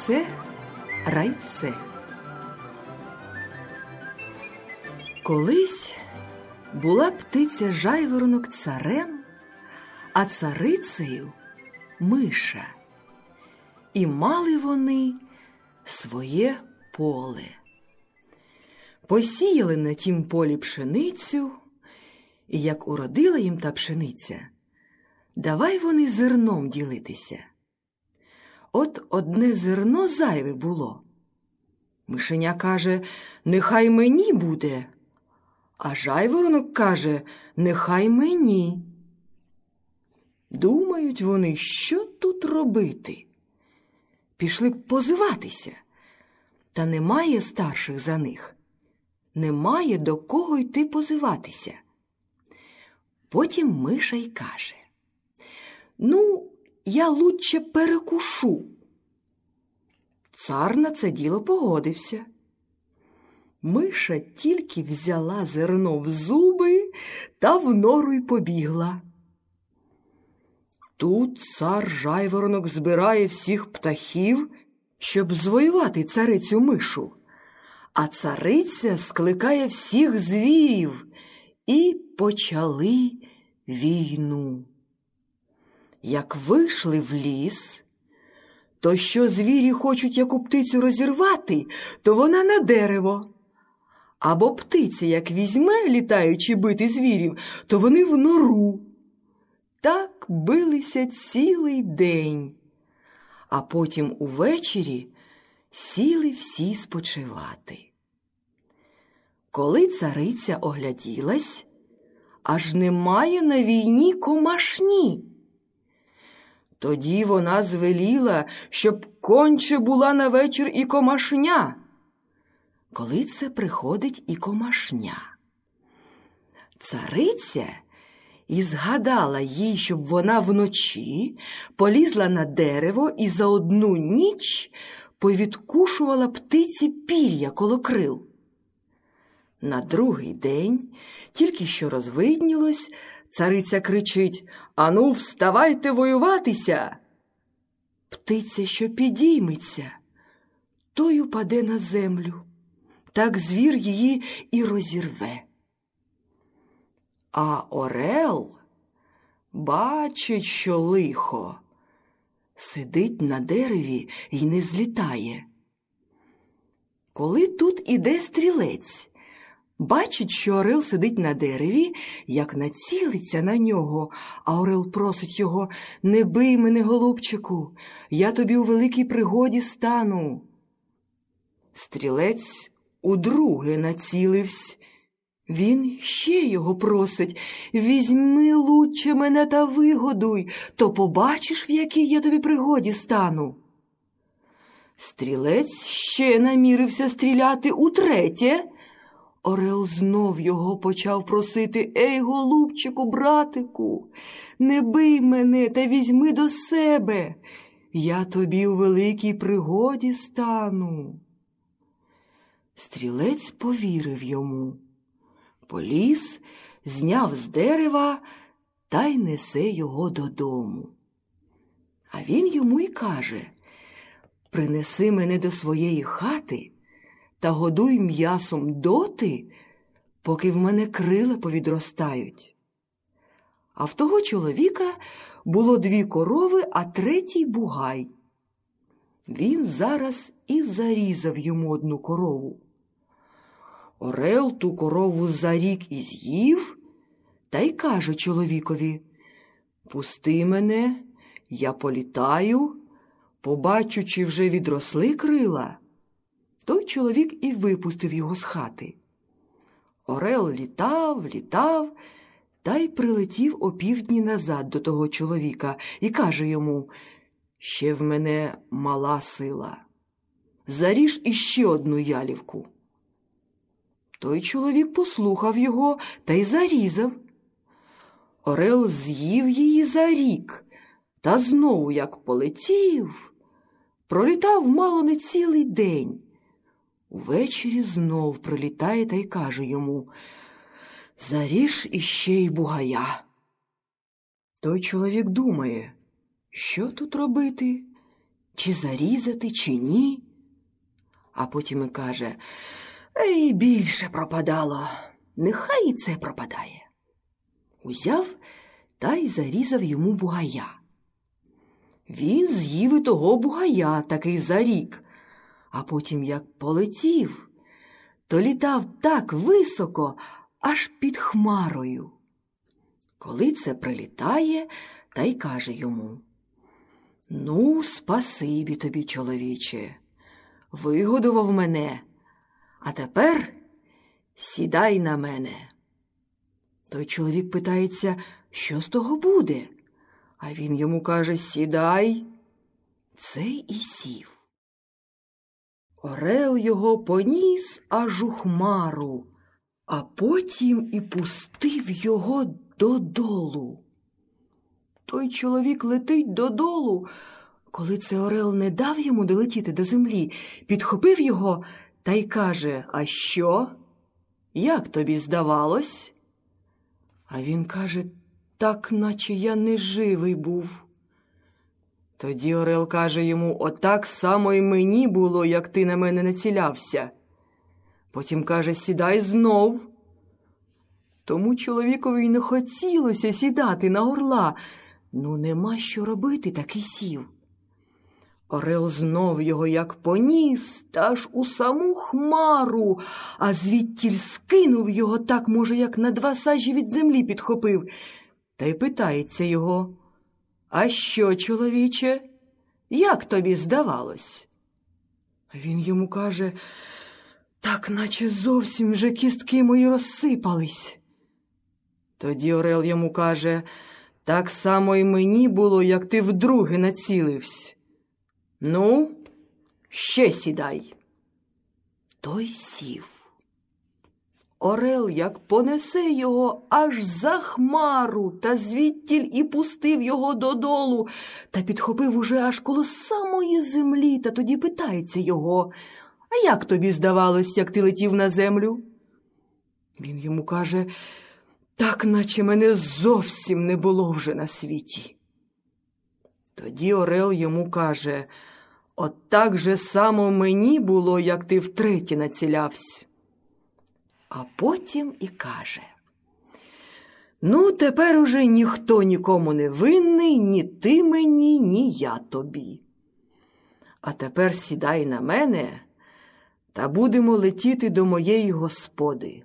Райце, райце. Колись була птиця-жайворонок царем, а царицею миша. І мали вони своє поле. Посіяли на тім полі пшеницю, і як уродила їм та пшениця, давай вони зерном ділитися. От одне зерно зайве було. Мишеня каже, нехай мені буде, а жайворонок каже, нехай мені. Думають вони, що тут робити. Пішли б позиватися, та немає старших за них. Немає до кого йти позиватися. Потім миша й каже, ну, я лучше перекушу. Цар на це діло погодився. Миша тільки взяла зерно в зуби та в нору й побігла. Тут цар жайворонок збирає всіх птахів, щоб звоювати царицю мишу, а цариця скликає всіх звірів, і почали війну. Як вийшли в ліс, то що звірі хочуть яку птицю розірвати, то вона на дерево. Або птиця, як візьме, літаючи бити звірів, то вони в нору. Так билися цілий день, а потім увечері сіли всі спочивати. Коли цариця огляділась, аж немає на війні комашні. Тоді вона звеліла, щоб конче була на вечір і комашня. Коли це приходить і комашня. Цариця і згадала їй, щоб вона вночі полізла на дерево і за одну ніч повідкушувала птиці пір'я коло крил. На другий день, тільки що розвиднілось, цариця кричить: «Ану, вставайте воюватися!» Птиця, що підійметься, той упаде на землю. Так звір її і розірве. А орел бачить, що лихо. Сидить на дереві й не злітає. Коли тут іде стрілець, бачить, що орел сидить на дереві, як націлиться на нього, а орел просить його: «Не бий мене, голубчику, я тобі у великій пригоді стану». Стрілець удруге націливсь. Він ще його просить: «Візьми лучше мене та вигодуй, то побачиш, в якій я тобі пригоді стану». Стрілець ще намірився стріляти утретє. Орел знов його почав просити: «Ей, голубчику, братику, не бий мене та візьми до себе, я тобі у великій пригоді стану». Стрілець повірив йому. Поліз, зняв з дерева та й несе його додому. А він йому й каже: «Принеси мене до своєї хати та годуй м'ясом доти, поки в мене крила повідростають». А в того чоловіка було 2 корови, а 3 бугай. Він зараз і зарізав йому 1 корову. Орел ту корову зарік і з'їв, та й каже чоловікові: «Пусти мене, я політаю, побачу, чи вже відросли крила». Той чоловік і випустив його з хати. Орел літав, літав, та й прилетів опівдні назад до того чоловіка і каже йому: «Ще в мене мала сила. Заріж іще 1 ялівку». Той чоловік послухав його та й зарізав. Орел з'їв її за рік, та знову як полетів, пролітав мало не цілий день. Увечері знов прилітає та й каже йому: «Заріж іще й бугая». Той чоловік думає: що тут робити? чи зарізати, чи ні. А потім і каже: «Ей, більше пропадало, нехай і це пропадає». Узяв та й зарізав йому бугая. Він з'їв і того бугая такий за рік, а потім як полетів, то літав так високо, аж під хмарою. Коли це прилітає, та й каже йому: «Ну, спасибі тобі, чоловіче, вигодував мене, а тепер сідай на мене». Той чоловік питається, що з того буде? А він йому каже: «Сідай». Цей і сів. Орел його поніс аж у хмару, а потім і пустив його додолу. Той чоловік летить додолу. Коли це орел не дав йому долетіти до землі, підхопив його та й каже: «А що? Як тобі здавалось?» А він каже: «Так, наче я не живий був». Тоді орел каже йому: «Отак само й мені було, як ти на мене націлявся». Потім каже: «Сідай знов». Тому чоловікові не хотілося сідати на орла. Ну, нема що робити, так і сів. Орел знов його як поніс, та аж у саму хмару, а звідтіль скинув його так, може, як на 2 сажі від землі підхопив. Та й питається його: «А що, чоловіче, як тобі здавалось?» А він йому каже: «Так, наче зовсім вже кістки мої розсипались». Тоді орел йому каже: «Так само й мені було, як ти вдруге націлився. Ну, ще сідай». Той сів. Орел як понесе його аж за хмару, та звідтіль і пустив його додолу, та підхопив уже аж коло самої землі, та тоді питається його: «А як тобі здавалось, як ти летів на землю?» Він йому каже: «Так, наче мене зовсім не було вже на світі». Тоді орел йому каже: «От так же само мені було, як ти втретє націлявся». А потім і каже: «Ну, тепер уже ніхто нікому не винний, ні ти мені, ні я тобі. А тепер сідай на мене, та будемо летіти до моєї господи».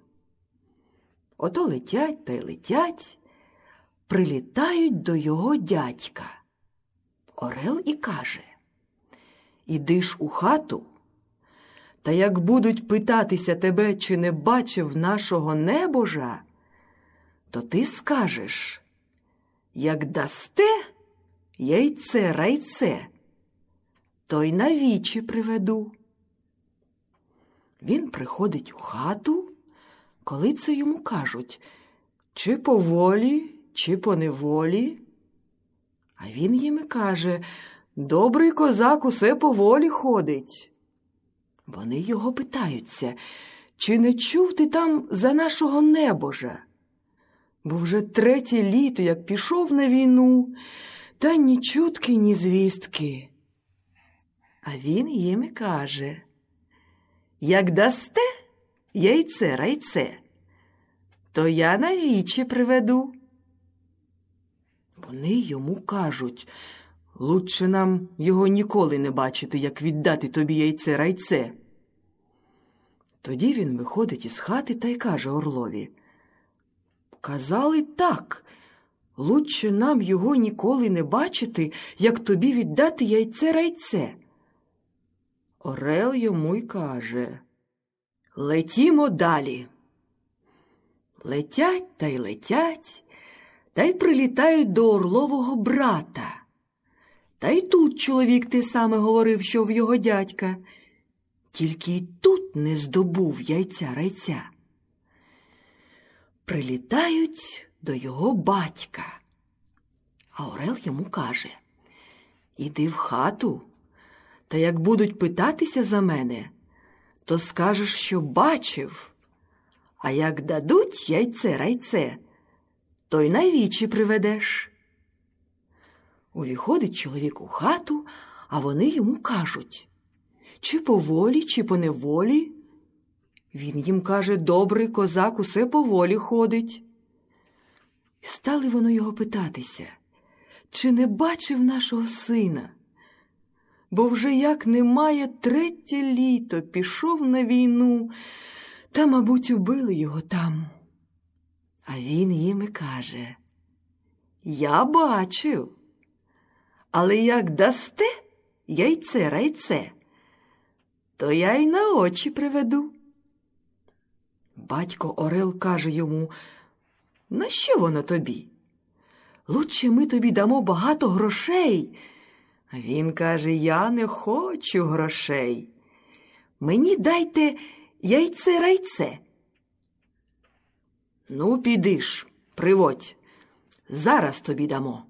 Ото летять та й летять, прилітають до його дядька. Орел і каже: «Іди ж у хату, та як будуть питатися тебе, чи не бачив нашого небожа, то ти скажеш: як дасте яйце райце, то й на вічі приведу». Він приходить у хату, коли це йому кажуть: чи по волі, чи по неволі. А він їм і каже: «Добрий козак усе по волі ходить». Вони його питаються: «Чи не чув ти там за нашого небожа? Бо вже 3-є літо, як пішов на війну, та ні чутки, ні звістки». А він їм і каже: як дасте яйце райце, то я на вічі приведу. Вони йому кажуть: лучше нам його ніколи не бачити, як віддати тобі яйце райце. Тоді він виходить із хати та й каже орлові: казали так, лучше нам його ніколи не бачити, як тобі віддати яйце райце. Орел йому й каже: летімо далі. Летять та й летять, та й прилітають до орлового брата. Та й тут чоловік те саме говорив, що в його дядька. Тільки й тут не здобув яйця райця. Прилітають до його батька. А орел йому каже: іди в хату, та як будуть питатися за мене, то скажеш, що бачив, а як дадуть яйце райце, то й на вічі приведеш. Увіходить чоловік у хату, А вони йому кажуть: чи по волі, чи по неволі? Він їм каже: добрий козак усе по волі ходить. І стали воно його питатися: чи не бачив нашого сина? Бо вже як немає, 3-те літо пішов на війну, та, мабуть, убили його там. А він їм і каже: я бачив, але як дасте яйце-райце, то я й на очі приведу. Батько Орел каже йому: нащо воно тобі? Лучше ми тобі дамо багато грошей. А він каже: я не хочу грошей. Мені дайте яйце-райце. Ну, піди ж, приводь, зараз тобі дамо.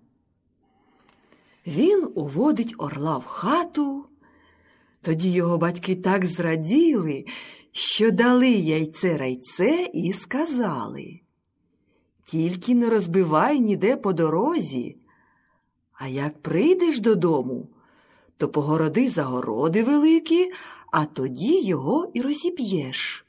Він уводить орла в хату. Тоді його батьки так зраділи, що дали яйце-райце і сказали: тільки не розбивай ніде по дорозі, а як прийдеш додому, то погороди загороди великі, а тоді його і розіб'єш.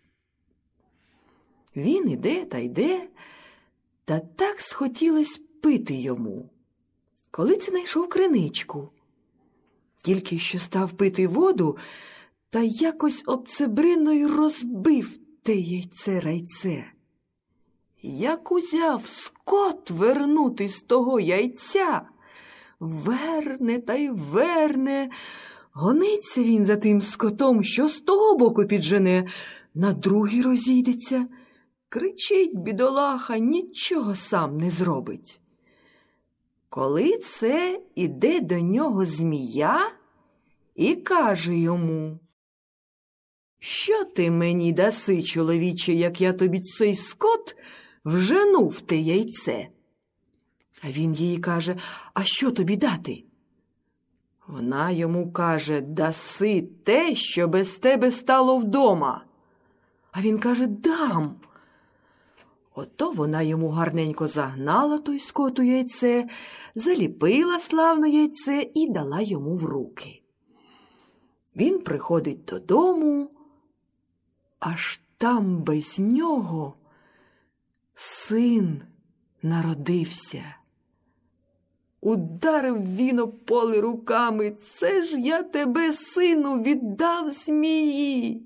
Він іде та йде, та так схотілось пити йому. Коли це знайшов криничку. Тільки що став пити воду, та якось обцебриною розбив те яйце-райце. Як узяв скот вернути з того яйця, верне та й верне. Гониться він за тим скотом, що з того боку піджене, на другий розійдеться. Кричить бідолаха, нічого сам не зробить. Коли це іде до нього змія і каже йому: що ти мені даси, чоловіче, як я тобі цей скот вжену в те яйце? А він їй каже: а що тобі дати? Вона йому каже: даси те, що без тебе стало вдома. А він каже: дам. Ото вона йому гарненько загнала той скот у яйце, заліпила славно яйце і дала йому в руки. Він приходить додому, аж там без нього син народився. Ударив він об поле руками: це ж я тебе, сину, віддав змії.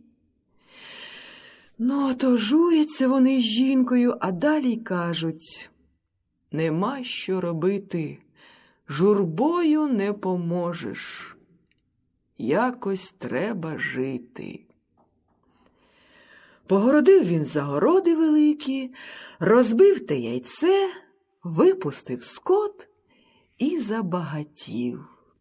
Ну, то журяться вони з жінкою, а далі й кажуть: нема що робити, журбою не поможеш, якось треба жити. Погородив він загороди великі, розбив те яйце, випустив скот і забагатів.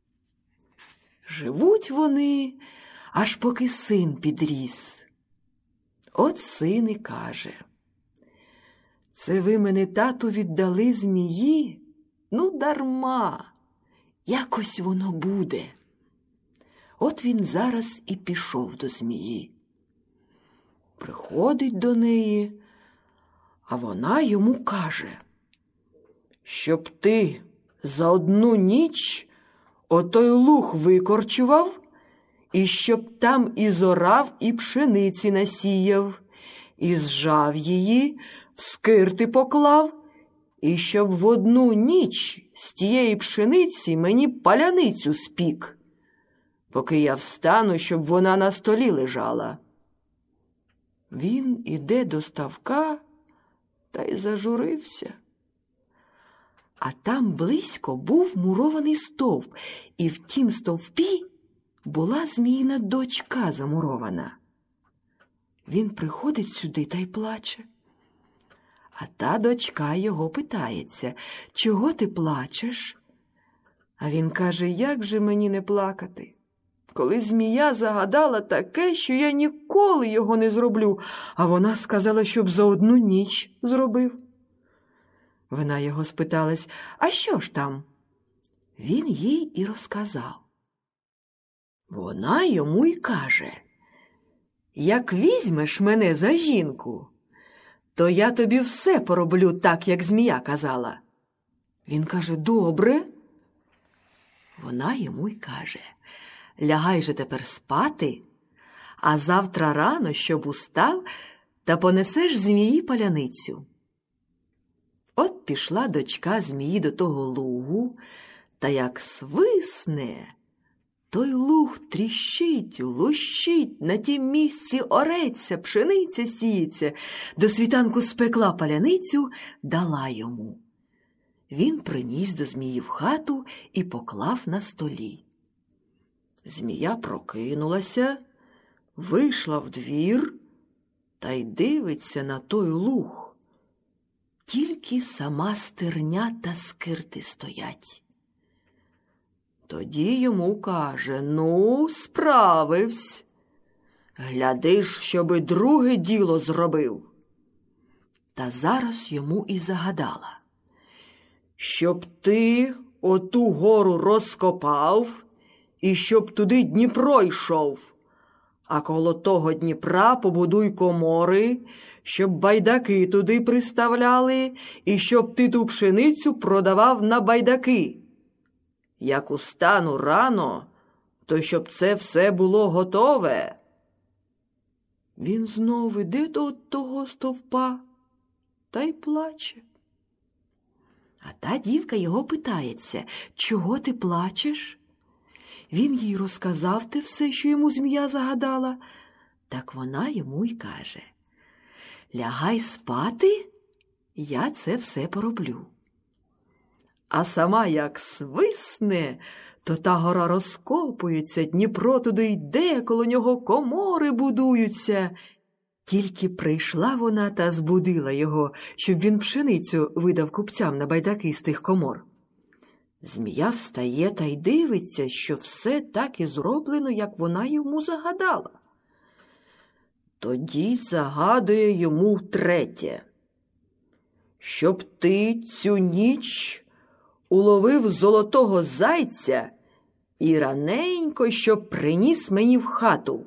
Живуть вони, аж поки син підріс. От син і каже: це ви мене, тату, віддали змії? Ну, дарма, якось воно буде. От він зараз і пішов до змії. Приходить до неї, а вона йому каже: щоб ти за одну ніч отой луг викорчував, і щоб там і зорав, і пшениці насіяв, і зжав її, в скирти поклав, і щоб в одну ніч з тієї пшениці мені паляницю спік, поки я встану, щоб вона на столі лежала. Він іде до ставка та й зажурився. А там близько був мурований стовп, і в тім стовпі була зміїна дочка замурована. Він приходить сюди та й плаче. А та дочка його питається: чого ти плачеш? А він каже: як же мені не плакати, коли змія загадала таке, що я ніколи його не зроблю, а вона сказала, щоб за одну ніч зробив. Вона його спиталась: а що ж там? Він їй і розказав. Вона йому й каже: як візьмеш мене за жінку, то я тобі все пороблю так, як змія казала. Він каже: добре. Вона йому й каже: лягай же тепер спати, а завтра рано, щоб устав, та понесеш змії паляницю. От пішла дочка змії до того лугу, та як свисне, той луг тріщить, лущить, на тім місці ореться, пшениця сіється, до світанку спекла паляницю, дала йому. Він приніс до змії в хату і поклав на столі. Змія прокинулася, вийшла в двір та й дивиться на той луг. Тільки сама стерня та скирти стоять. Тоді йому каже: ну, справивсь. Гляди ж, щоби друге діло зробив. Та зараз йому і загадала: щоб ти оту гору розкопав, і щоб туди Дніпро йшов, а коло того Дніпра побудуй комори, щоб байдаки туди приставляли, і щоб ти ту пшеницю продавав на байдаки. Як устану рано, то щоб це все було готове. Він знов іде до того стовпа та й плаче. А та дівка його питається: чого ти плачеш? Він їй розказав те все, що йому змія загадала. Так вона йому й каже: лягай спати, я це все пороблю. А сама як свисне, то та гора розкопується, Дніпро туди йде, коло нього комори будуються. Тільки прийшла вона та збудила його, щоб він пшеницю видав купцям на байдаки з тих комор. Змія встає та й дивиться, що все так і зроблено, як вона йому загадала. Тоді загадує йому втретє: щоб ти цю ніч уловив золотого зайця і раненько, щоб приніс мені в хату.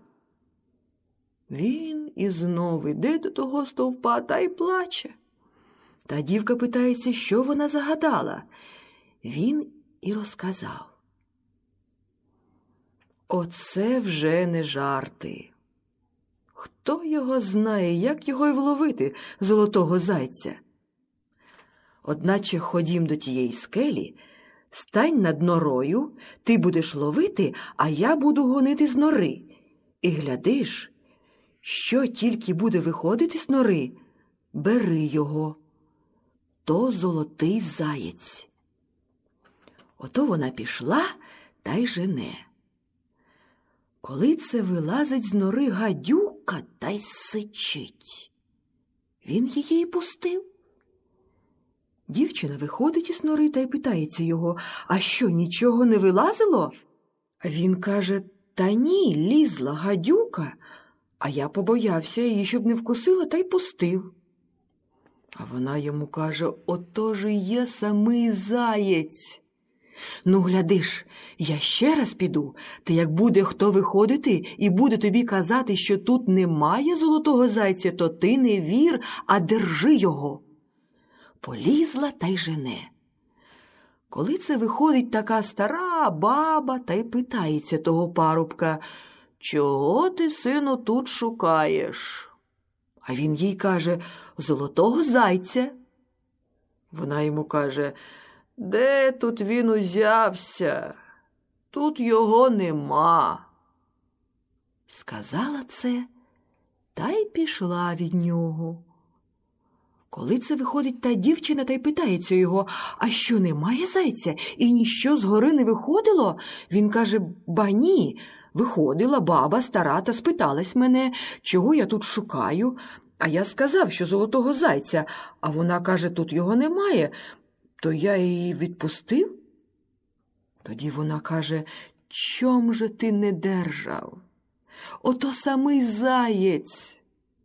Він і знов іде до того стовпа та й плаче. Та дівка питається, що вона загадала. Він і розказав: оце вже не жарти. Хто його знає, як його й вловити, золотого зайця? Одначе ходім до тієї скелі, стань над норою, ти будеш ловити, а я буду гонити з нори. І глядиш, що тільки буде виходити з нори, бери його. То золотий заєць. Ото вона пішла та й жене. Коли це вилазить з нори гадюка та й сичить. Він її й пустив. Дівчина виходить із нори та й питається його: а що, нічого не вилазило? А він каже: та ні, лізла гадюка, а я побоявся її, щоб не вкусила, та й пустив. А вона йому каже: ото ж і є самий заєць. Ну, глядиш, я ще раз піду, та як буде хто виходити і буде тобі казати, що тут немає золотого зайця, то ти не вір, а держи його. Полізла та й жене. Коли це виходить така стара баба та й питається того парубка: чого ти, сину, тут шукаєш? А він їй каже: золотого зайця. Вона йому каже: де тут він узявся? Тут його нема. Сказала це та й пішла від нього. Коли це виходить та дівчина та й питається його: а що, немає зайця? І ніщо згори не виходило? Він каже: ба ні, виходила баба стара та спиталась мене, чого я тут шукаю. А я сказав, що золотого зайця, а вона каже: тут його немає. То я її відпустив. Тоді вона каже: чом же ти не держав? Ото самий заєць.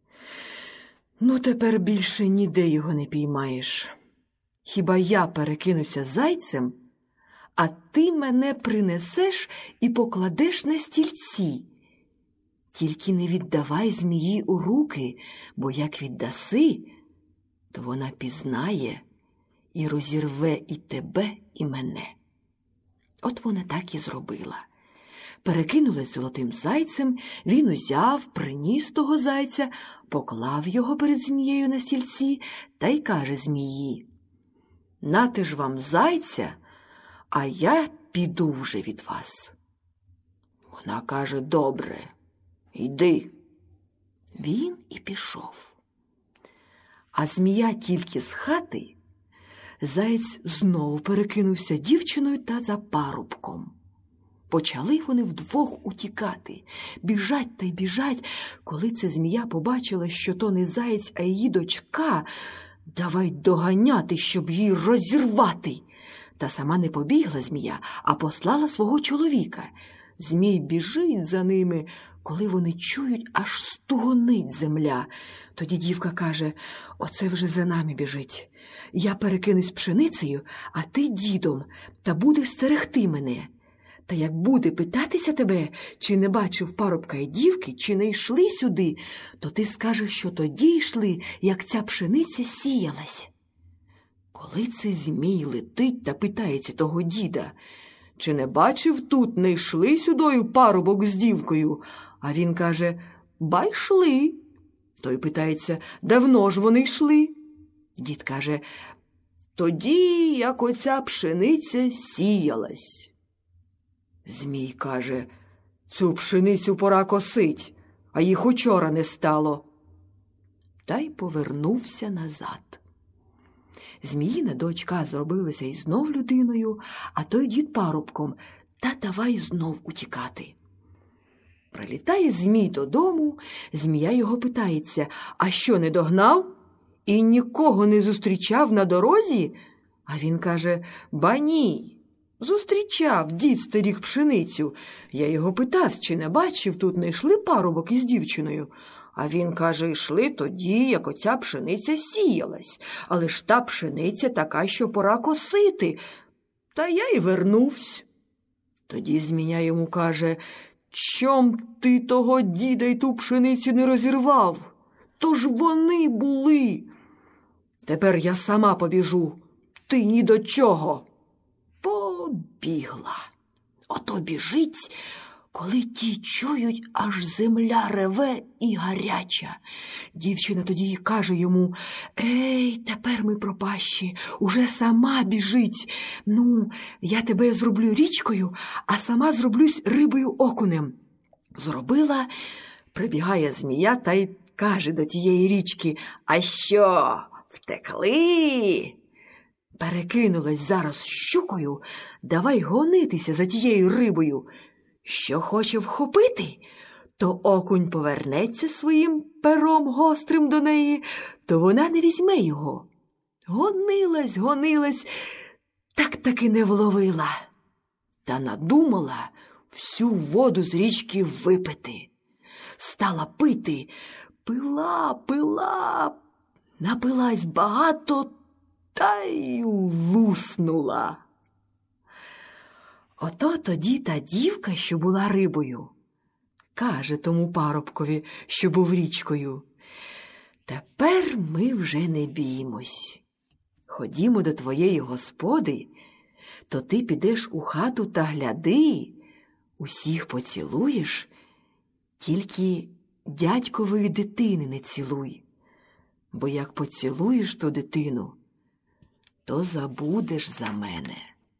Ну, тепер більше ніде його не піймаєш. Хіба я перекинуся зайцем, а ти мене принесеш і покладеш на стільці. Тільки не віддавай змії у руки, бо як віддаси, то вона пізнає і розірве і тебе, і мене. От вона так і зробила. Перекинулась золотим зайцем, він узяв, приніс того зайця, поклав його перед змією на стільці та й каже змії: «Нате ж вам зайця, а я піду вже від вас». Вона каже: «Добре, йди». Він і пішов. А змія тільки з хати, заєць знову перекинувся дівчиною та за парубком. Почали вони вдвох утікати. Біжать та й біжать. Коли це змія побачила, що то не заєць, а її дочка, давай доганяти, щоб її розірвати. Та сама не побігла змія, а послала свого чоловіка. Змій біжить за ними, коли вони чують, аж стугонить земля. Тоді дівка каже: «Оце вже за нами біжить. Я перекинусь пшеницею, а ти дідом, та будеш стерегти мене. Та як буде питатися тебе, чи не бачив парубка і дівки, чи не йшли сюди, то ти скажеш, що тоді йшли, як ця пшениця сіялась». Коли це змій летить та питається того діда: «Чи не бачив тут, не йшли сюдою парубок з дівкою?» А він каже: «Ба йшли». Той питається: «Давно ж вони йшли?» Дід каже: «Тоді, як оця пшениця сіялась». Змій каже: «Цю пшеницю пора косить, а їх учора не стало». Та й повернувся назад. Зміїна дочка зробилася і знов людиною, а той дід парубком, та давай знов утікати. Прилітає змій додому, змія його питається: «А що, не догнав? І нікого не зустрічав на дорозі?» А він каже: «Ба ні, зустрічав, дід стеріг пшеницю. Я його питав, чи не бачив, тут не йшли парубок із дівчиною?» А він каже: «Йшли тоді, як оця пшениця сіялась, але ж та пшениця така, що пора косити. Та я й вернувсь». Тоді змія йому каже: «Чом ти того діда й ту пшеницю не розірвав? То ж вони були. Тепер я сама побіжу, ти ні до чого». Побігла. Ото біжить, коли ті чують, аж земля реве і гаряча. Дівчина тоді й каже йому: «Ей, тепер ми пропащі, уже сама біжить. Ну, я тебе зроблю річкою, а сама зроблюсь рибою-окунем». Зробила, прибігає змія та й каже до тієї річки: «А що, втекли?» Перекинулась зараз щукою, давай гонитися за тією рибою. Що хоче вхопити, то окунь повернеться своїм пером гострим до неї, то вона не візьме його. Гонилась, гонилась, так таки не вловила. Та надумала всю воду з річки випити. Стала пити, пила, напилась багато, та й луснула. Ото тоді та дівка, що була рибою, каже тому парубкові, що був річкою: «Тепер ми вже не біймось. Ходімо до твоєї господи, то ти підеш у хату та гляди, усіх поцілуєш, тільки дядькової дитини не цілуй, бо як поцілуєш ту дитину, то забудеш за мене».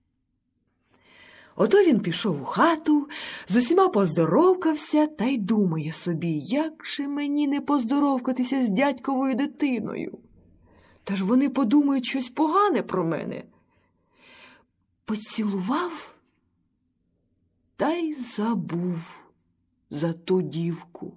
Ото він пішов у хату, з усіма поздоровкався та й думає собі: як же мені не поздоровкатися з дядьковою дитиною? Та ж вони подумають щось погане про мене. Поцілував та й забув за ту дівку.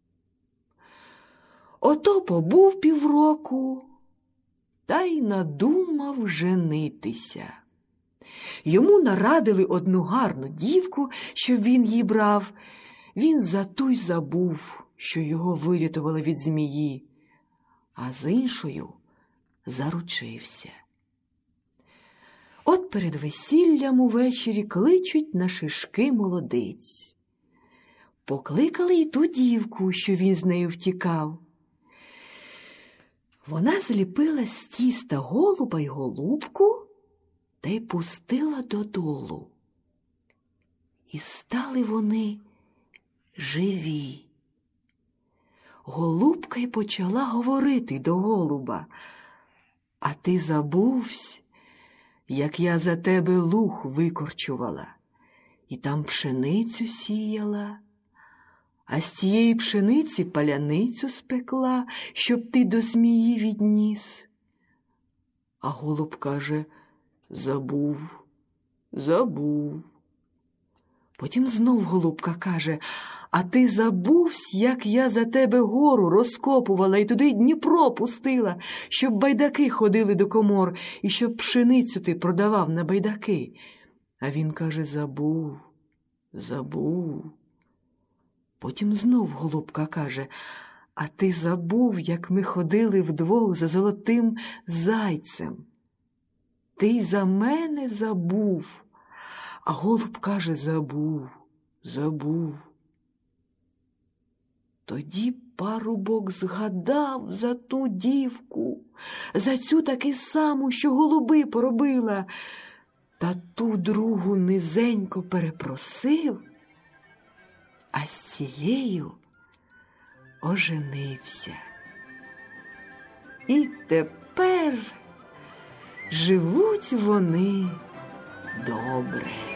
Ото побув півроку та й надумав женитися. Йому нарадили одну гарну дівку, щоб він її брав. Він за ту й забув, що його вирятували від змії, а з іншою заручився. От перед весіллям увечері кличуть на шишки молодиць. Покликали й ту дівку, що він з нею втікав. Вона зліпила з тіста голуба й голубку та й пустила додолу. І стали вони живі. Голубка й почала говорити до голуба: «А ти забувсь, як я за тебе луг викорчувала, і там пшеницю сіяла, а з тієї пшениці паляницю спекла, щоб ти до змії відніс». А голуб каже: «Забув, забув». Потім знов голубка каже: «А ти забувсь, як я за тебе гору розкопувала і туди Дніпро пустила, щоб байдаки ходили до комор і щоб пшеницю ти продавав на байдаки». А він каже: «Забув, забув». Потім знов голубка каже: «А ти забув, як ми ходили вдвох за золотим зайцем? Ти й за мене забув». А голуб каже: «Забув, забув». Тоді парубок згадав за ту дівку, за цю таки саму, що голуби поробила, та ту другу низенько перепросив, а з цією оженився. І тепер живуть вони добре.